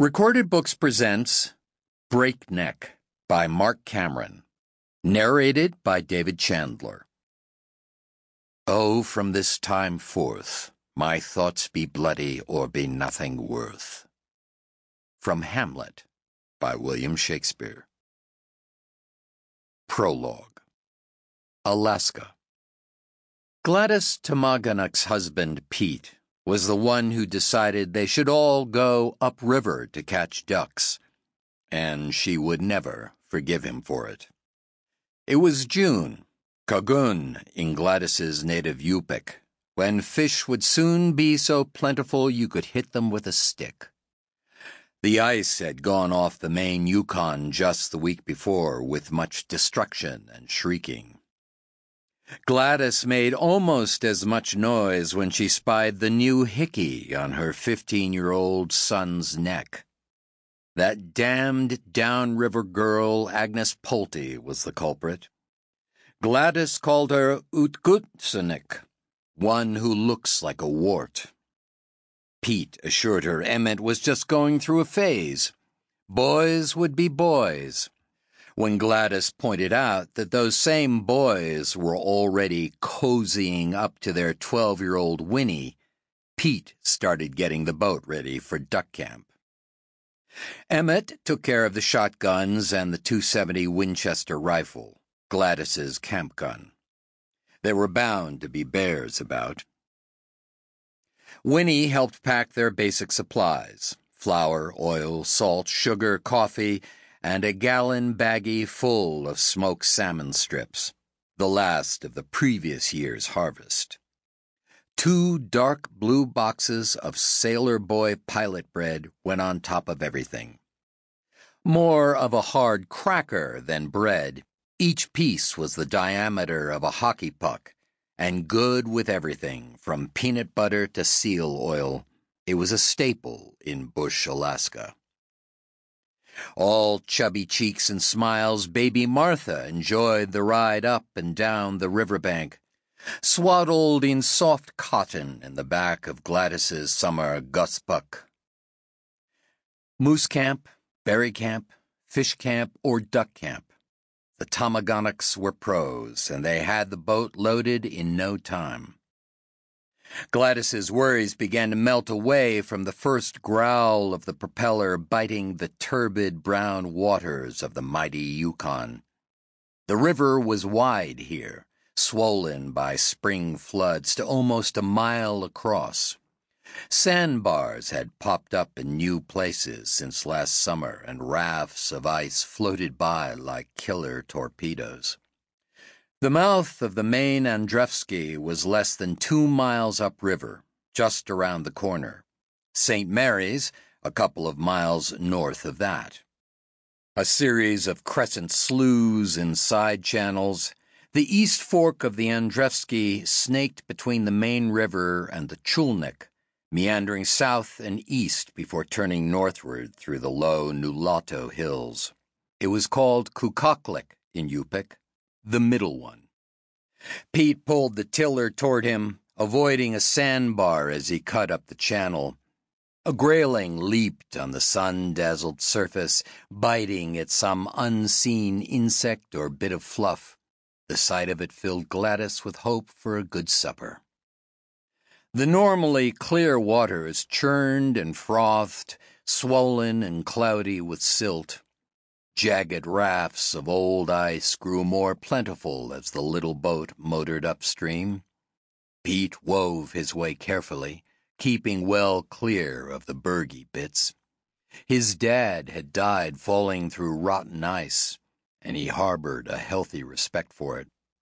Recorded Books presents Breakneck by Mark Cameron, narrated by David Chandler. Oh, from this time forth, my thoughts be bloody or be nothing worth. From Hamlet by William Shakespeare. Prologue. Alaska. Gladys Tomaganuk's husband, Pete, was the one who decided they should all go upriver to catch ducks, and she would never forgive him for it. It was June, Kagun in Gladys's native Yupik, when fish would soon be so plentiful you could hit them with a stick. The ice had gone off the main Yukon just the week before with much destruction and shrieking. Gladys made almost as much noise when she spied the new hickey on her 15-year-old son's neck. That damned downriver girl, Agnes Pulte, was the culprit. Gladys called her Utgutsunik, one who looks like a wart. Pete assured her Emmett was just going through a phase. Boys would be boys. When Gladys pointed out that those same boys were already cozying up to their 12-year-old Winnie, Pete started getting the boat ready for duck camp. Emmett took care of the shotguns and the .270 Winchester rifle, Gladys's camp gun. There were bound to be bears about. Winnie helped pack their basic supplies: flour, oil, salt, sugar, coffee, and a gallon baggie full of smoked salmon strips, the last of the previous year's harvest. 2 dark blue boxes of Sailor Boy pilot bread went on top of everything. More of a hard cracker than bread, each piece was the diameter of a hockey puck, and good with everything, from peanut butter to seal oil. It was a staple in bush Alaska. All chubby cheeks and smiles, baby Martha enjoyed the ride up and down the riverbank, swaddled in soft cotton in the back of Gladys's summer guspuck. Moose camp, berry camp, fish camp, or duck camp. The Tomaganuks were pros, and they had the boat loaded in no time. Gladys's worries began to melt away from the first growl of the propeller biting the turbid brown waters of the mighty Yukon. The river was wide here, swollen by spring floods to almost a mile across. Sandbars had popped up in new places since last summer, and rafts of ice floated by like killer torpedoes. The mouth of the main Andrevsky was less than 2 miles upriver, just around the corner. St. Mary's, a couple of miles north of that. A series of crescent sloughs and side channels, the east fork of the Andrevsky snaked between the main river and the Chulnik, meandering south and east before turning northward through the low Nulato hills. It was called Kukoklik in Yupik, the middle one. Pete pulled the tiller toward him, avoiding a sandbar as he cut up the channel. A grayling leaped on the sun-dazzled surface, biting at some unseen insect or bit of fluff. The sight of it filled Gladys with hope for a good supper. The normally clear waters churned and frothed, swollen and cloudy with silt. Jagged rafts of old ice grew more plentiful as the little boat motored upstream. Pete wove his way carefully, keeping well clear of the bergy bits. His dad had died falling through rotten ice, and he harbored a healthy respect for it.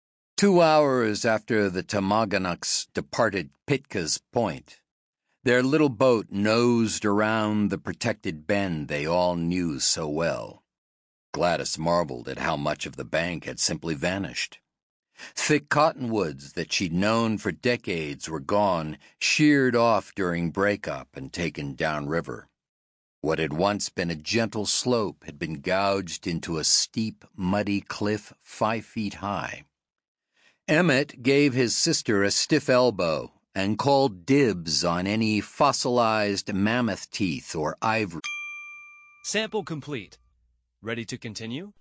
2 hours after the Tomaganuks departed Pitka's Point, their little boat nosed around the protected bend they all knew so well. Gladys marveled at how much of the bank had simply vanished. Thick cottonwoods that she'd known for decades were gone, sheared off during breakup and taken downriver. What had once been a gentle slope had been gouged into a steep, muddy cliff 5 feet high. Emmett gave his sister a stiff elbow and called dibs on any fossilized mammoth teeth or ivory. Sample complete. Ready to continue?